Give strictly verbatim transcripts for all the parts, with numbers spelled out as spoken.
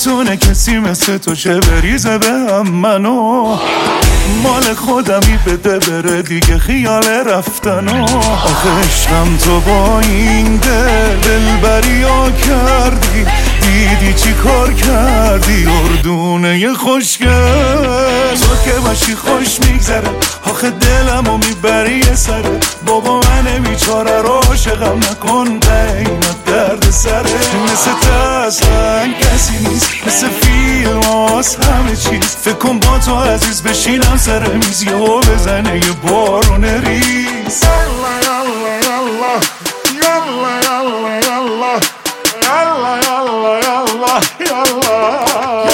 نمیتونه کسی مثل تو چه بریزه به هم منو، مال خودمی بده بره دیگه خیال رفتنو. آخه عشقم تو با این دل دلبری ها کردی، دیدی چی کار کردی اردونه خوشگل. تو که باشی خوش میگذره، آخه دلمو میبری یه سره. بابا من بیچاره رو عاشقم نکن، قیمت درد سره. مثل تسن کسی نیست، مثل فیلم هاست همه چیز. فکر کن با تو عزیز بشینم سر میز یهو بزنه یه بارون ریز. یالا یالا یالا یالا یالا یالا یالا یالا یالا یالا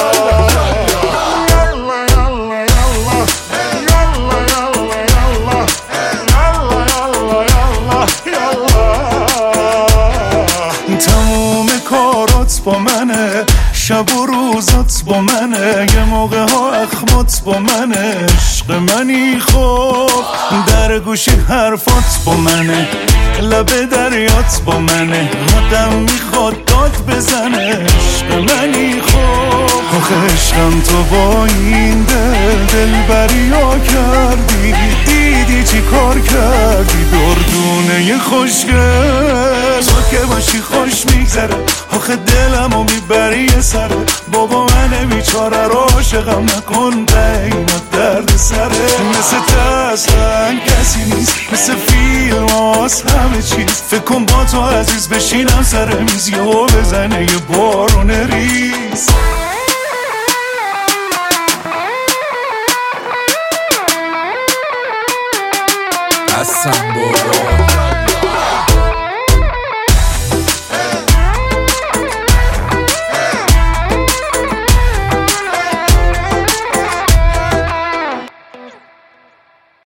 با منه، شب و روزات با منه، یه موقع ها اخمات با منه. عشق منی خوب در گوشی حرفات با منه، لب دریات با منه، آدم میخواد داد بزنه. عشق منی خوب، آخه عشقم تو با این دل دلبری ها کردی، دیدی چی کار کردی دردونه خوشگل. تو که باشی خوش میگذره، آخه دلمو میبری یه سره. بابا من بیچاره رو عاشقم نکن، قیمت درد سره. مثل تسن کسی نیست، مثل فیلم هاست همه چیز. فکر کن با تو عزیز بشینم سر میز یهو بزنه یه بارون ریز. حسن بابا